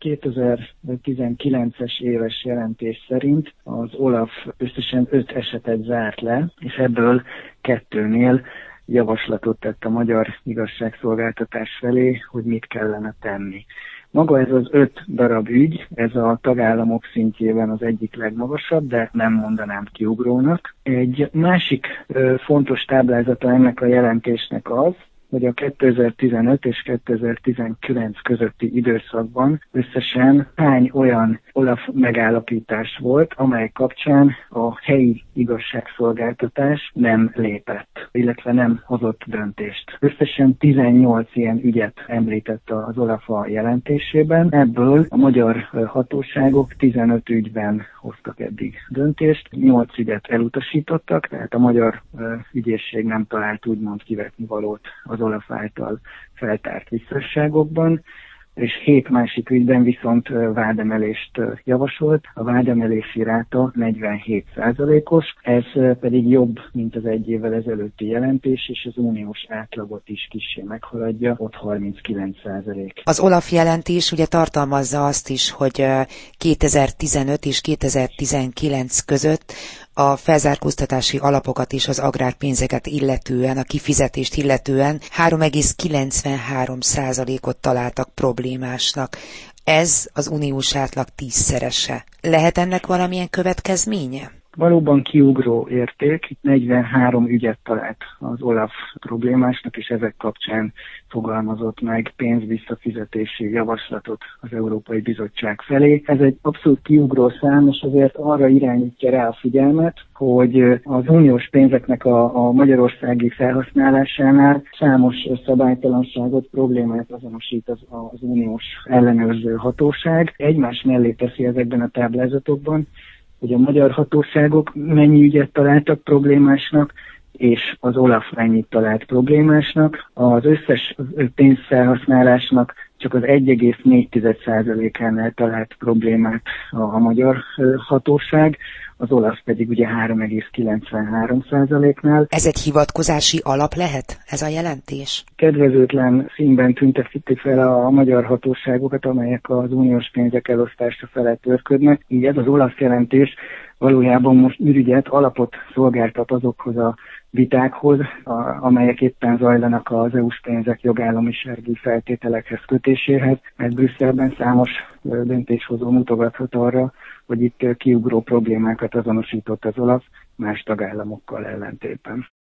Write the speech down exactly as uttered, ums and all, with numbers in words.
kétezer-tizenkilences éves jelentés szerint az OLAF összesen öt esetet zárt le, és ebből kettőnél javaslatot tett a magyar igazságszolgáltatás felé, hogy mit kellene tenni. Maga ez az öt darab ügy, ez a tagállamok szintjében az egyik legmagasabb, de nem mondanám kiugrónak. Egy másik ö, fontos táblázata ennek a jelentésnek az, hogy a kétezer-tizenöt és kétezer-tizenkilenc közötti időszakban összesen hány olyan OLAF megállapítás volt, amely kapcsán a helyi igazságszolgáltatás nem lépett, illetve nem hozott döntést. Összesen tizennyolc ilyen ügyet említett az OLAF a jelentésében, ebből a magyar hatóságok tizenöt ügyben hoztak eddig döntést, nyolc ügyet elutasítottak, tehát a magyar ügyészség nem talált úgymond kivetni valót az OLAF által feltárt visszasságokban, és hét másik ügyben viszont vádemelést javasolt. A vádemelési ráta negyvenhét százalékos, ez pedig jobb, mint az egy évvel ezelőtti jelentés, és az uniós átlagot is kissé meghaladja, ott harminckilenc százalék. Az OLAF jelentés ugye tartalmazza azt is, hogy kétezer-tizenöt és kétezer-tizenkilenc között a felzárkóztatási alapokat és az agrárpénzeket illetően, a kifizetést illetően három egész kilencvenhárom százalékot találtak problémásnak. Ez az uniós átlag tízszerese. Lehet ennek valamilyen következménye? Valóban kiugró érték, itt negyvenhárom ügyet talált az OLAF problémásnak, és ezek kapcsán fogalmazott meg pénzvisszafizetési javaslatot az Európai Bizottság felé. Ez egy abszolút kiugró szám, és azért arra irányítja rá a figyelmet, hogy az uniós pénzeknek a, a magyarországi felhasználásánál számos szabálytalanságot, problémát azonosít az, az uniós ellenőrző hatóság. Egymás mellé teszi ezekben a táblázatokban, hogy a magyar hatóságok mennyi ügyet találtak problémásnak, és az OLAF mennyit talált problémásnak. Az összes pénzfelhasználásnak csak az egy egész négy százalékánál talált problémát a, a magyar hatóság, az OLAF pedig ugye három egész kilencvenhárom százaléknál. Ez egy hivatkozási alap lehet, ez a jelentés? Kedvezőtlen színben tüntetik fel a, a magyar hatóságokat, amelyek az uniós pénzek elosztása felett őrködnek. Így ez az OLAF jelentés valójában most ürügyet, alapot szolgáltat azokhoz a vitákhoz, a, amelyek éppen zajlanak az é u-s pénzek jogállamisági feltételekhez kötéséhez, mert Brüsszelben számos döntéshozó mutogathat arra, hogy itt kiugró problémákat azonosított az OLAF más tagállamokkal ellentétben.